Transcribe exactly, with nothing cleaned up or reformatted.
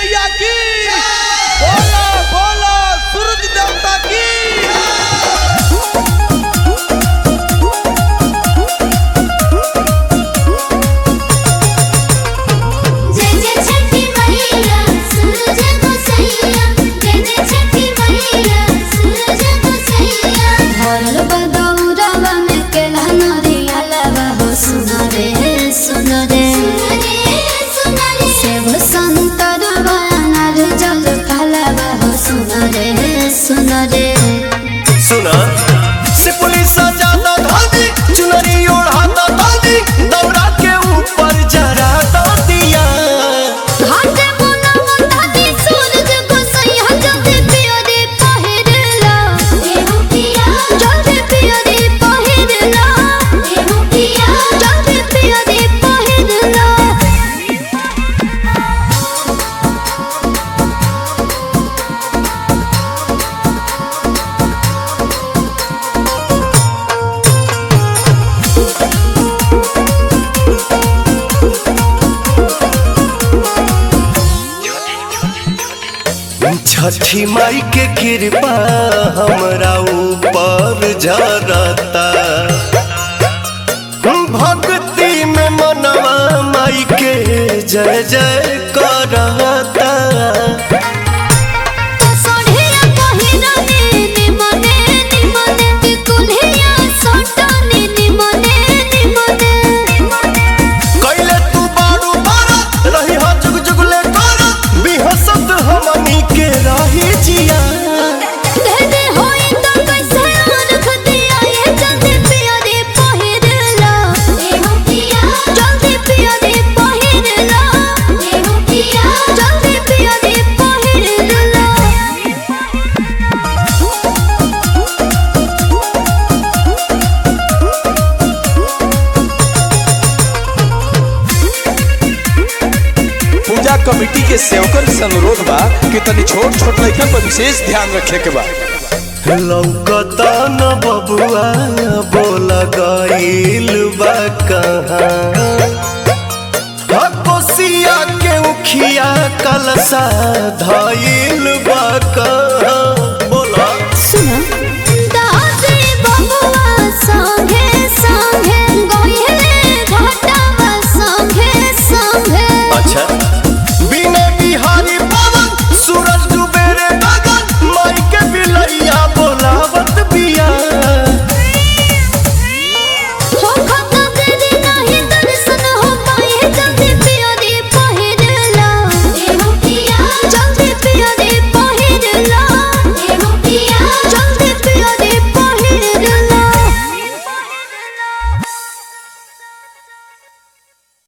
मैया की बोलो बोलो सूरज देवता की। जय जय छठी मैया सूरज गोसैया, जय जय छठी मैया सूरज गोसैया। भरल बदौरवा में केला नरिया लगा हो, सुनो रे सुनो रे सुनो रे। सेब संतरवा अनार जल फलवा हो, सुनो रे सुनो रे। सुना से पुलिस ज्यादा धादी, चुनरी ओढ़ाता दादी, दौरा के ऊपर जरा दिया। हाथे मुना मुना दी सूरज गोसैया, जल्दी पियरी पहिरला देहु पिया, जल्दी पियरी पहिरला देहु पिया, जल्दी पियरी पहिरला। छठी माई के कृपा हमरा ऊपर झरता, भक्ति में मनवा माई के जय जय करता। सोढ़िया पहिरने निमने निमने, टिकुलिया सटने निमने निमने। कैले तू बारू बारा रही हा जुग जुगले करा, बिहसत हमनी के रही जिया। देदे होई तो कैसे रख दिया, ये जल्दी पियरी पहिरला देहु पिया, जल्दी पियरी पहिरला देहु पिया, जल्दी पियरी पहिरला। पूजा कमेटी के सेवकन से अनुरोध बा कि तनी छोट छोट लइकन पर विशेष ध्यान रखे के बा। लौकता न बबुआ बोला गईल बा कहाँ, कोसिया के उखिया कलसा धईल बा कहाँ।